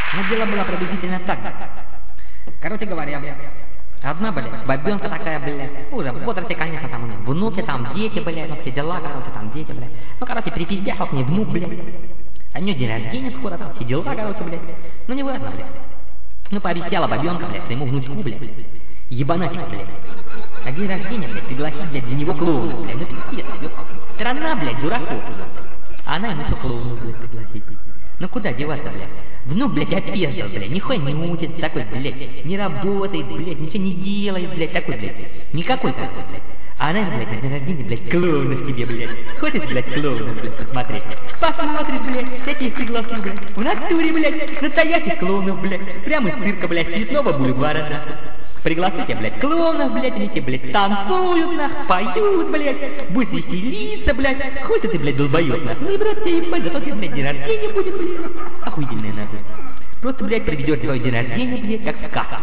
Но дело было приблизительно так. Короче говоря, одна, блядь, бабенка такая, блядь, уже в возрасте, конечно, там у нее внуки, там дети, блядь, ну все дела, короче, там дети, блядь. Ну, короче, припиздяшил к ней внук, блядь. А у нее день рождения скоро, там все дела, короче, блядь. Ну, не важно, блядь. Ну, пообещала бабенка, блядь, своему внучку, блядь, ебанатику, блядь. На день рождения, блядь, пригласить, блядь, для него клоуна, блядь. Ну, пиздец, ёпта. Страна, блядь, дураков. А она ему еще клоуна, блядь, пригласить. Ну, куда деваться, блядь? Внук, блядь, опездал, блядь, нихуя не учится, такой, блядь, не работает, блядь, ничего не делает, блядь, такой, блядь, никакой такой, блядь. А она, блядь, на день рождения, блядь, клоунов себе, блядь. Хочешь, блядь, клоунов, блядь, посмотреть? Посмотрит, блядь, я тебе их приглашу, блядь. В натуре, блядь, настоящих клоунов, блядь. Прямо из цирка, блядь, Цветного бульвара, нахуй. Приглашу тебе, блядь, клоунов, блядь, они тебе, блядь, танцуют, нахуй, поют, блядь. Будешь веселиться, блядь. Хуй ты, блядь, долбоёб, нахуй. Ну, брат, тебе ебать, зато тебе, блядь, день рождения будет, блядь. Охуительное, нахуй. Просто, блядь, проведешь твой день рождения, блядь, как в сказке.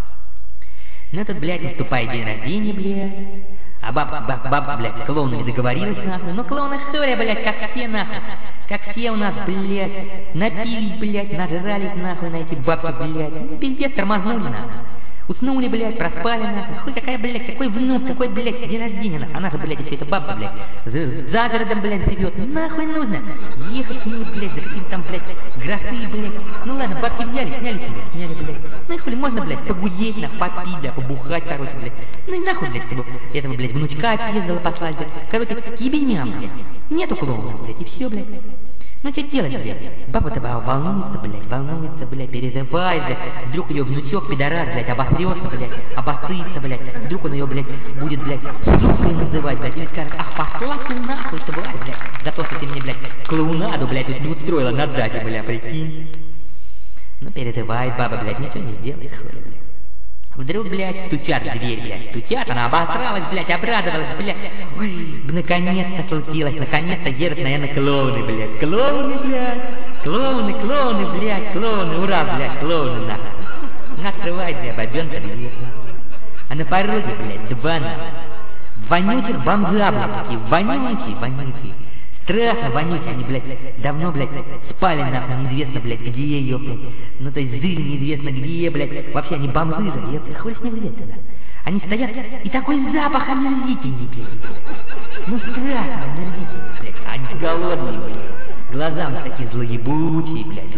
Ну, этот, блядь, наступает день рождения, блядь. А баба, блядь, с клоунами договорилась, нахуй. Ну, клоуны шоря, блядь, как все, нахуй. Как все у нас, блядь, напились, блядь, нажрались, нахуй, на эти бабки, блядь. Ну, пиздец, тормознули, нахуй. Уснули, блядь, проспали, нахуй. Хуй какая, блядь, какой внук, какой, блядь, день рождения, нахуй. Она же, блядь, еще эта бабка, блядь, за городом, блядь, живет. Нахуй нужно ехать к ней, блядь, за какие-то там, блядь, гроши, блядь. Ну ладно, бабки взяли, сняли, блядь. Ну и хули, можно, блядь, погудеть, нахуй, попить, блядь, побухать, короче, блядь. Ну и нахуй, блядь, чтобы этого, блядь, внучка отъездила, послать, блядь. Короче, ебеням, блядь. Нету клоуна, блядь, и все, блядь. Ну что делать, блядь? Баба-то волнуется, блядь, переживает, блядь. Вдруг ее внучок, пидорас, блядь, обосрется, блядь, обосрится, блядь. Вдруг он ее, блядь, будет, блядь, сукой называть, блядь. Или скажет, ах, пошла ты нахуй, тварь, блядь. За то, что ты мне, блядь, клоунаду, блядь, тут не устроила на даче, блядь, прикинь. Ну переживает баба, блядь, ничего не сделает, хули, блядь. Вдруг, блядь, стучат в дверь, блядь, стучат, она обосралась, блядь, обрадовалась, блядь. Ой, наконец-то случилось, наконец-то едут, наверное, клоуны, блядь. Клоуны, блядь, клоуны, блядь, клоуны, ура, блядь, клоуны, нахуй. Открывает, блядь, бабенка дверь, нахуй. А на пороге, блядь, два, нахуй. Вонючих бомжа, блядь, такие вонючие. Страшно вонючие, они, блядь, давно, блядь, спали, нахуй, неизвестно, блядь, где ее, блядь. Ну, то есть жили неизвестно где, блядь. Вообще, они бомжи же, блядь, хуй с них взять-то, да. Они стоят, и такой запах омерзительный, блядь. Ну, страшно, омерзительный, блядь. Они голодные, блядь. Глаза у них такие злоебучие, блядь.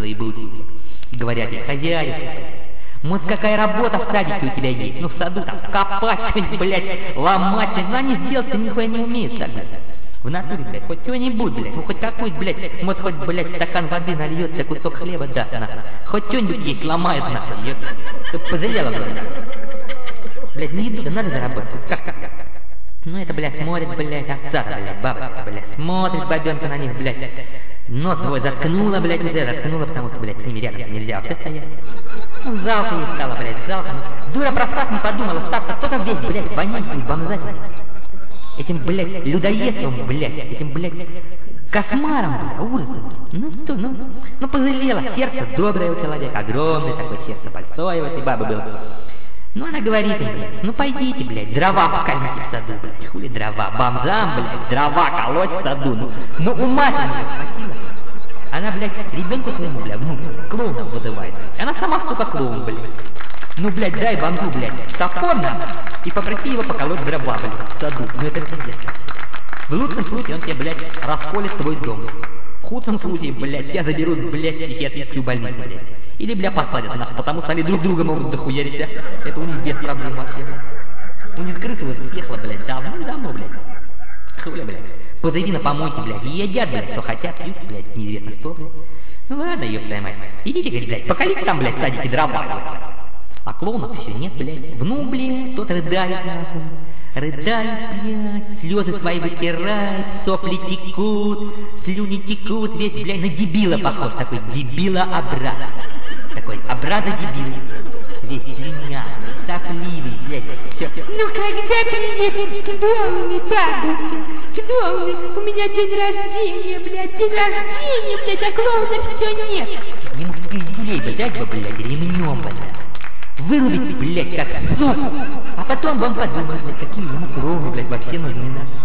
И говорят ей, хозяюшка, блядь. Может, какая работа в садике у тебя есть? Ну, в саду там копать что-нибудь, блядь, ломать, ну, они сделать-то нихуя не умеют, так, блядь. В натуре, блядь, хоть что-нибудь, блядь, ну хоть какой-то, блядь, может хоть, блядь, стакан воды нальет, тебе кусок хлеба даст, нахуй. Хоть что-нибудь есть, ломают, нахуй, еб. Чтоб пожалела, блядь. Блядь, на еду-то надо заработать, как так? Ну это, блядь, смотрит, блядь, овца-то, блядь, бабка, блядь, смотрит бабенка на них, блядь. Нос свой заткнула, блядь, уже заткнула, потому что, блядь, с ними рядом нельзя вообще стоять. Ну, жалко ей стало, блядь, жалко. Ну, дура простак не подумала, став-то кто-то весь, блядь, вонючий, бомжатин. Этим, блядь, людоедством, блядь, этим, блядь, кошмаром, блядь, ужасом. Ну что, ну пожалела, сердце доброе у человека, огромное такое сердце, большое у этой бабы было. Ну она говорит им, блядь, ну пойдите, блядь, дрова поколите в саду, блядь, хули дрова, бомжам, блядь, дрова колоть в саду, ну ума-то мне хватило. Она, блядь, ребенку своему, блядь, клоуна вызывает, она сама, сука, клоун, блядь. Ну, блядь, дай бомжу, блядь, топор нам и попроси его поколоть дрова, блядь, в саду. Ну, это пиздец. В лучшем случае он тебе, блядь, расколет твой дом. В худшем случае, блядь, тебя заберут, блядь, в психиатрическую больницу, блядь. Или, блядь, посадят, нахуй, потому что они друг друга могут дохуярить, а это у них без проблем вообще, блядь. У них крыса вот съехала, блядь, давно, блядь. Хуля, блядь. Позови на помойке, блядь, и едят, блядь, что хотят, пьют, блядь, неизвестно что, блядь. Ну ладно, ёб твою мать. Идите, говорит, блядь, поколите там, блядь, в садике дрова, блядь. А клоунов все нет, блядь. Внук, блядь, тот рыдает, нахуй. Рыдает, блядь, слезы свои вытирает, сопли текут, слюни текут, весь, блядь, на дебила похож, такой дебила-образ. Такой образа-дебил. Весь слюня, сопливый, блядь, все. Ну когда приедут клоуны, бабушка? Клоуны, у меня день рождения, блядь, а клоунов все нет. Ему в пиздюлей, блядь, ремнем, блядь. Вырубить, блядь, как суку. А потом вам подумать, блядь, какие ему клоуны, блядь, вообще нужны, нахуй.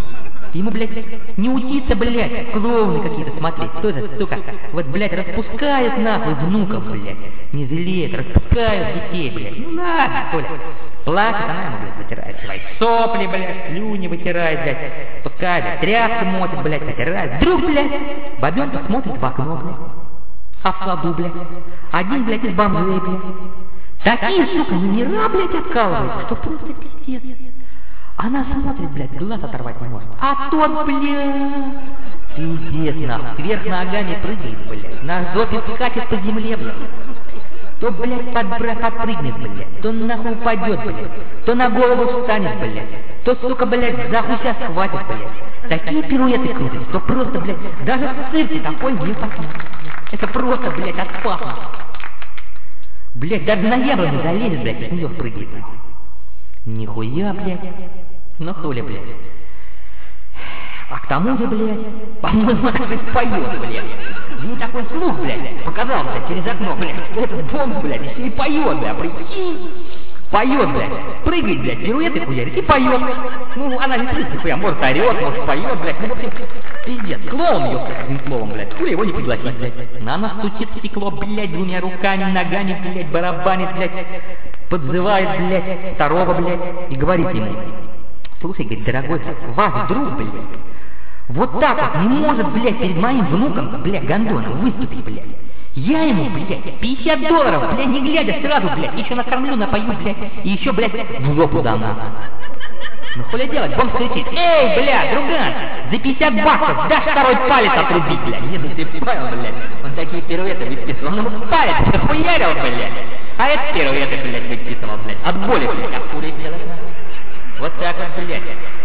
Ему, блядь, не учиться, блядь, клоуны какие-то смотреть. Тоже, сука, вот, блядь, распускают нахуй внуков, блядь. Не жалеют, распускают детей, блядь. Ну ладно, Коля. Плачет, она ему, блядь, вытирает свои сопли, блядь, слюни вытирает, блядь. Пускай, блядь, тряпки мотит, блядь, вытирает. Вдруг, блядь, бабенка смотрит в окно, блядь. А в саду, блядь, один, блядь, из бомжей, блядь. Такие, сука, номера, блядь, откалывают, что просто пиздец. Она смотрит, блядь, глаз оторвать не может. А тот, блядь, пиздец, нахуй, кверх ногами прыгает, блядь, на жопе скачет по земле, блядь. То, блядь, подпрыгнет, блядь, то нахуй упадет, блядь, то на голову встанет, блядь, то, сука, блядь, за хуся схватит, блядь. Такие пируэты крутят, что просто, блядь, даже в цирке такой не посмотрит. Это просто, блядь, отпад, нахуй. Блядь, даже на яблоню не залезет, блядь, и с нее спрыгнет, нахуй. Нихуя, блядь. Ну хули, блядь. А к тому же, блядь, по-моему, она же поет, блядь. Ей такой слух, блядь, показал, блядь, через окно, блядь, что этот бомж, блядь, еще и поет, блядь, прикинь. Поет, блядь, прыгает, блядь, пируэты хуярит и поет. Ну, она не слышит нихуя, может орет, может поет, блядь, ну, в общем, пиздец, клоун ее, блядь, одним словом, блядь, хули его не пригласить, блядь. Она стучит в стекло, блядь, двумя руками, ногами, блядь, барабанит, блядь, подзывает, блядь, второго, блядь, и говорит ему: слушай, говорит, дорогой, ваш друг, блядь, вот так вот не может, блядь, перед моим внуком, блядь, гондоном выступить, блядь. Я ему, блядь, $50, блядь, не глядя сразу, блядь, еще накормлю, напою, блядь, и еще, блядь, в жопу дам. Ну хули делать? Бомж кричит: эй, блядь, друган, за $50 дашь второй палец отрубить, блядь. Если ты понял, блядь, он такие пируэты выписывал, он ему палец хуярил, блядь. А это пируэты, блядь, выписывал, блядь, от боли, блядь, а хули делать надо? Вот так вот, блядь.